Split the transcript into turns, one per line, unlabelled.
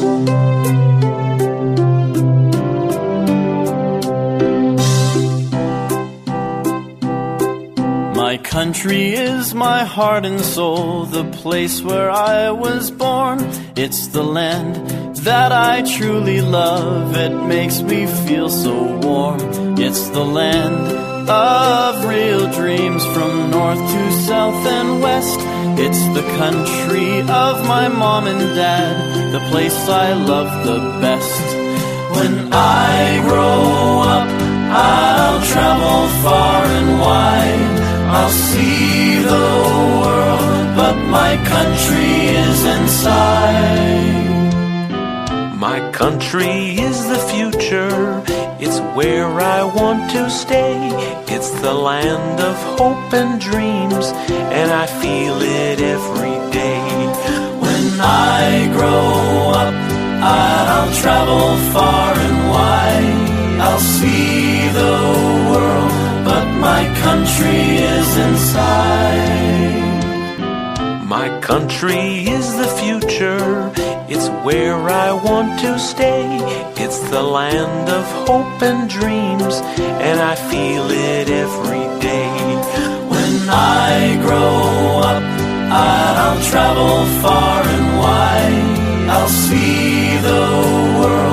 My country is my heart and soul, the place where I was born. It's the land that I truly love, it makes me feel so warm. It's the land of real dreams, from north to south and west. It's the country of my mom and dad, the place I love the best. When I grow up, I'll travel far and wide, I'll see the world, but my country is inside.
My country is the future, it's where I want to stay. It's the land of hope and dreams, and I feel it every day.
When I grow up, I'll travel far and wide, I'll see the world, but my country is inside.
My country is the future, it's where I want to stay. It's the land of hope and dreams, and I feel it every day.
When I grow up, I'll travel far and wide, I'll see the world,